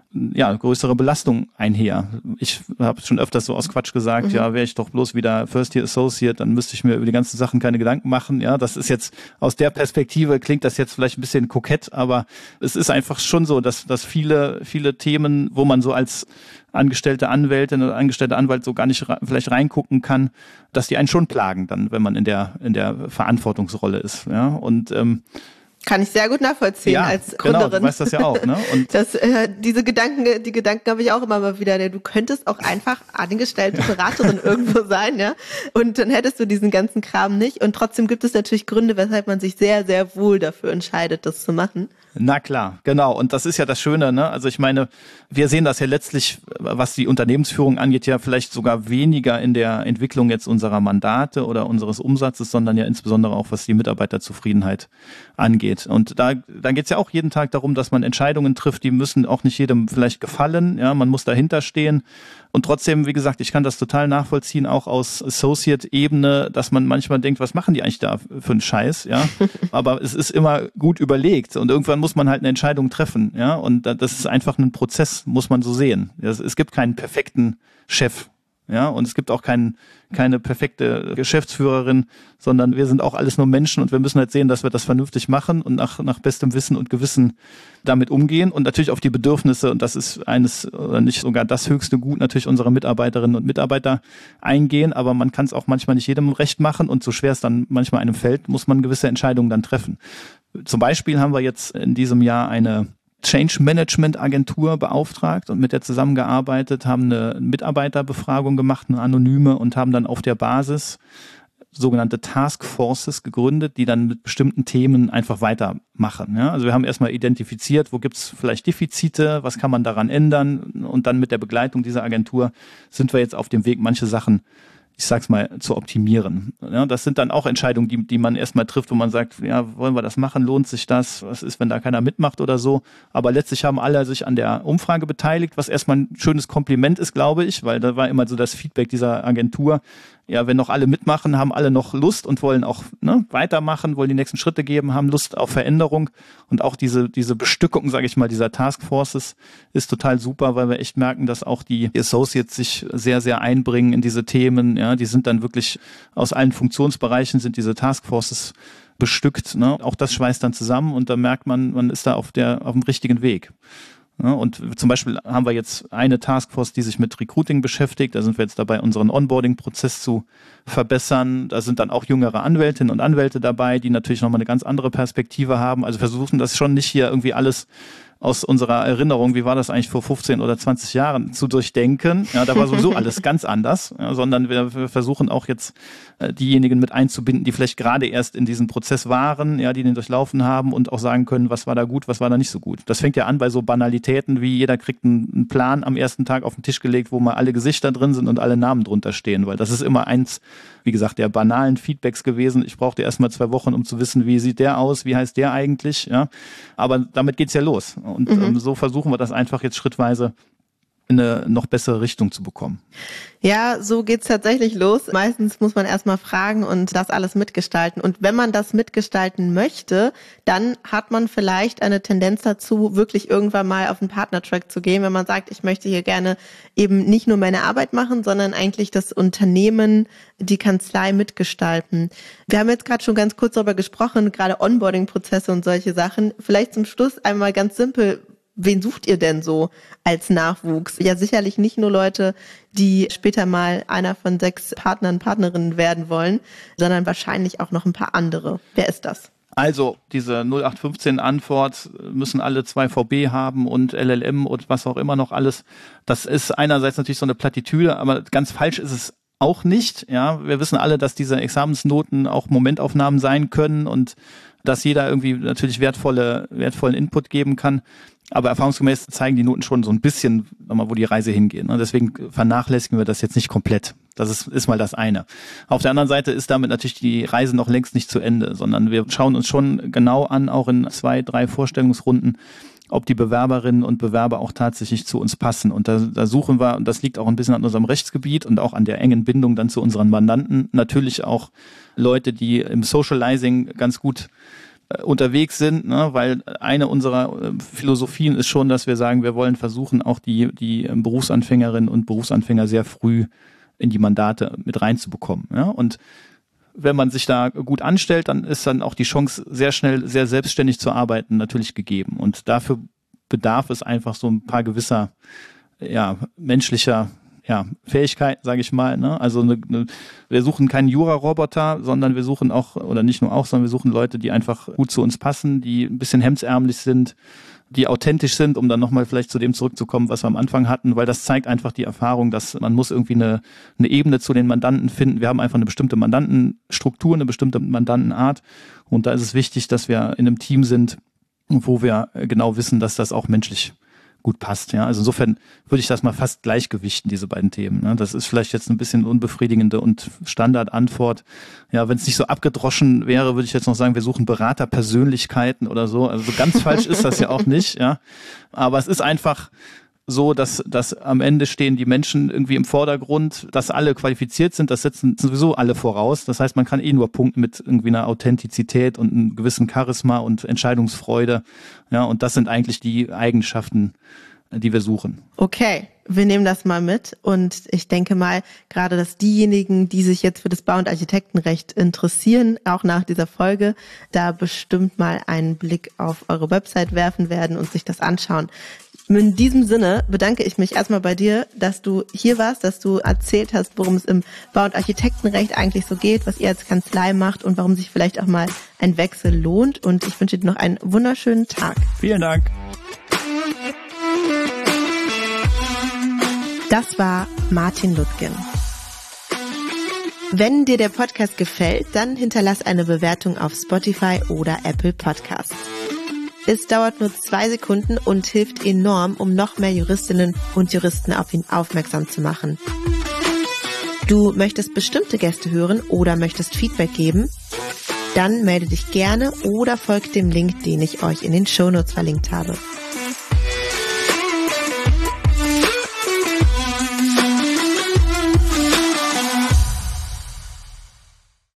B: größere Belastung einher. Ich habe schon öfters so aus Quatsch gesagt, ja, wäre ich doch bloß wieder First Year Associate, dann müsste ich mir über die ganzen Sachen keine Gedanken machen. Ja, das ist jetzt aus der Perspektive klingt das jetzt vielleicht ein bisschen kokett, aber es ist einfach schon so, dass viele Themen, wo man so als angestellte Anwältin oder angestellter Anwalt so gar nicht vielleicht reingucken kann, dass die einen schon plagen dann, wenn man in der Verantwortungsrolle ist. Ja, und
A: kann ich sehr gut nachvollziehen als Gründerin.
B: Genau, du weißt das ja auch, ne? Und
A: die Gedanken habe ich auch immer mal wieder. Du könntest auch einfach angestellte Beraterin irgendwo sein, ja? Und dann hättest du diesen ganzen Kram nicht. Und trotzdem gibt es natürlich Gründe, weshalb man sich sehr, sehr wohl dafür entscheidet, das zu machen.
B: Na klar, genau. Und das ist ja das Schöne, ne? Also ich meine, wir sehen das ja letztlich, was die Unternehmensführung angeht, ja vielleicht sogar weniger in der Entwicklung jetzt unserer Mandate oder unseres Umsatzes, sondern ja insbesondere auch, was die Mitarbeiterzufriedenheit angeht. Und da geht es ja auch jeden Tag darum, dass man Entscheidungen trifft, die müssen auch nicht jedem vielleicht gefallen. Ja, man muss dahinter stehen. Und trotzdem, wie gesagt, ich kann das total nachvollziehen, auch aus Associate-Ebene, dass man manchmal denkt, was machen die eigentlich da für einen Scheiß, ja? Aber es ist immer gut überlegt und irgendwann muss man halt eine Entscheidung treffen, ja? Und das ist einfach ein Prozess, muss man so sehen. Es gibt keinen perfekten Chef, ja? Und es gibt auch keine perfekte Geschäftsführerin, sondern wir sind auch alles nur Menschen und wir müssen halt sehen, dass wir das vernünftig machen und nach bestem Wissen und Gewissen damit umgehen und natürlich auf die Bedürfnisse, und das ist eines oder nicht sogar das höchste Gut natürlich unserer Mitarbeiterinnen und Mitarbeiter eingehen, aber man kann es auch manchmal nicht jedem recht machen und so schwer es dann manchmal einem fällt, muss man gewisse Entscheidungen dann treffen. Zum Beispiel haben wir jetzt in diesem Jahr eine Change Management Agentur beauftragt und mit der zusammengearbeitet, haben eine Mitarbeiterbefragung gemacht, eine anonyme, und haben dann auf der Basis sogenannte Task Forces gegründet, die dann mit bestimmten Themen einfach weitermachen. Ja? Also wir haben erstmal identifiziert, wo gibt's vielleicht Defizite, was kann man daran ändern, und dann mit der Begleitung dieser Agentur sind wir jetzt auf dem Weg, manche Sachen ich sag's mal, zu optimieren. Ja, das sind dann auch Entscheidungen, die man erstmal trifft, wo man sagt, ja, wollen wir das machen, lohnt sich das, was ist, wenn da keiner mitmacht oder so. Aber letztlich haben alle sich an der Umfrage beteiligt, was erstmal ein schönes Kompliment ist, glaube ich, weil da war immer so das Feedback dieser Agentur, ja, wenn noch alle mitmachen, haben alle noch Lust und wollen auch weitermachen, wollen die nächsten Schritte geben, haben Lust auf Veränderung. Und auch diese Bestückung, sage ich mal, dieser Taskforces ist total super, weil wir echt merken, dass auch die Associates sich sehr, sehr einbringen in diese Themen. Ja, die sind dann wirklich aus allen Funktionsbereichen sind diese Taskforces bestückt. Ne? Auch das schweißt dann zusammen und da merkt man ist da auf dem richtigen Weg. Ja, und zum Beispiel haben wir jetzt eine Taskforce, die sich mit Recruiting beschäftigt. Da sind wir jetzt dabei, unseren Onboarding-Prozess zu verbessern. Da sind dann auch jüngere Anwältinnen und Anwälte dabei, die natürlich nochmal eine ganz andere Perspektive haben. Also versuchen das schon nicht hier irgendwie alles aus unserer Erinnerung, wie war das eigentlich vor 15 oder 20 Jahren, zu durchdenken. Ja, da war sowieso alles ganz anders, ja, sondern wir versuchen auch jetzt diejenigen mit einzubinden, die vielleicht gerade erst in diesem Prozess waren, ja, die den durchlaufen haben und auch sagen können, was war da gut, was war da nicht so gut. Das fängt ja an bei so Banalitäten, wie jeder kriegt einen Plan am ersten Tag auf den Tisch gelegt, wo mal alle Gesichter drin sind und alle Namen drunter stehen, weil das ist immer eins, wie gesagt, der banalen Feedbacks gewesen. Ich brauchte erst mal 2 Wochen, um zu wissen, wie sieht der aus, wie heißt der eigentlich, ja. Aber damit geht's ja los. Und so versuchen wir das einfach jetzt schrittweise in eine noch bessere Richtung zu bekommen.
A: Ja, so geht's tatsächlich los. Meistens muss man erstmal fragen und das alles mitgestalten. Und wenn man das mitgestalten möchte, dann hat man vielleicht eine Tendenz dazu, wirklich irgendwann mal auf einen Partnertrack zu gehen, wenn man sagt, ich möchte hier gerne eben nicht nur meine Arbeit machen, sondern eigentlich das Unternehmen, die Kanzlei mitgestalten. Wir haben jetzt gerade schon ganz kurz darüber gesprochen, gerade Onboarding-Prozesse und solche Sachen. Vielleicht zum Schluss einmal ganz simpel: Wen sucht ihr denn so als Nachwuchs? Ja, sicherlich nicht nur Leute, die später mal einer von 6 Partnern, Partnerinnen werden wollen, sondern wahrscheinlich auch noch ein paar andere. Wer ist das?
B: Also diese 0815-Antwort, müssen alle 2 VB haben und LLM und was auch immer noch alles. Das ist einerseits natürlich so eine Plattitüde, aber ganz falsch ist es auch nicht. Ja, wir wissen alle, dass diese Examensnoten auch Momentaufnahmen sein können und dass jeder irgendwie natürlich wertvollen Input geben kann. Aber erfahrungsgemäß zeigen die Noten schon so ein bisschen, wo die Reise hingeht. Deswegen vernachlässigen wir das jetzt nicht komplett. Das ist mal das eine. Auf der anderen Seite ist damit natürlich die Reise noch längst nicht zu Ende, sondern wir schauen uns schon genau an, auch in 2, 3 Vorstellungsrunden, ob die Bewerberinnen und Bewerber auch tatsächlich zu uns passen. Und da suchen wir, und das liegt auch ein bisschen an unserem Rechtsgebiet und auch an der engen Bindung dann zu unseren Mandanten, natürlich auch Leute, die im Socializing ganz gut unterwegs sind, ne? Weil eine unserer Philosophien ist schon, dass wir sagen, wir wollen versuchen, auch die Berufsanfängerinnen und Berufsanfänger sehr früh in die Mandate mit reinzubekommen. Ja? Und wenn man sich da gut anstellt, dann ist dann auch die Chance, sehr schnell, sehr selbstständig zu arbeiten, natürlich gegeben. Und dafür bedarf es einfach so ein paar gewisser menschlicher Fähigkeiten, sage ich mal. Ne? Also wir suchen keinen Jura-Roboter, sondern wir suchen auch, oder nicht nur auch, sondern wir suchen Leute, die einfach gut zu uns passen, die ein bisschen hemdsärmlich sind, die authentisch sind, um dann nochmal vielleicht zu dem zurückzukommen, was wir am Anfang hatten, weil das zeigt einfach die Erfahrung, dass man muss irgendwie eine Ebene zu den Mandanten finden. Wir haben einfach eine bestimmte Mandantenstruktur, eine bestimmte Mandantenart und da ist es wichtig, dass wir in einem Team sind, wo wir genau wissen, dass das auch menschlich gut passt. Ja, also insofern würde ich das mal fast gleichgewichten, diese beiden Themen. Ne? Das ist vielleicht jetzt ein bisschen unbefriedigende und Standardantwort. Ja, wenn es nicht so abgedroschen wäre, würde ich jetzt noch sagen, wir suchen Beraterpersönlichkeiten oder so. Also so ganz falsch ist das ja auch nicht. Ja, aber es ist einfach so, dass am Ende stehen die Menschen irgendwie im Vordergrund, dass alle qualifiziert sind, das setzen sowieso alle voraus. Das heißt, man kann nur punkten mit irgendwie einer Authentizität und einem gewissen Charisma und Entscheidungsfreude. Ja, und das sind eigentlich die Eigenschaften, die wir suchen.
A: Okay, wir nehmen das mal mit und ich denke mal, gerade dass diejenigen, die sich jetzt für das Bau- und Architektenrecht interessieren, auch nach dieser Folge, da bestimmt mal einen Blick auf eure Website werfen werden und sich das anschauen. In diesem Sinne bedanke ich mich erstmal bei dir, dass du hier warst, dass du erzählt hast, worum es im Bau- und Architektenrecht eigentlich so geht, was ihr als Kanzlei macht und warum sich vielleicht auch mal ein Wechsel lohnt. Und ich wünsche dir noch einen wunderschönen Tag.
B: Vielen Dank.
A: Das war Martin Lüttgen. Wenn dir der Podcast gefällt, dann hinterlass eine Bewertung auf Spotify oder Apple Podcasts. Es dauert nur 2 Sekunden und hilft enorm, um noch mehr Juristinnen und Juristen auf ihn aufmerksam zu machen. Du möchtest bestimmte Gäste hören oder möchtest Feedback geben? Dann melde dich gerne oder folgt dem Link, den ich euch in den Shownotes verlinkt habe.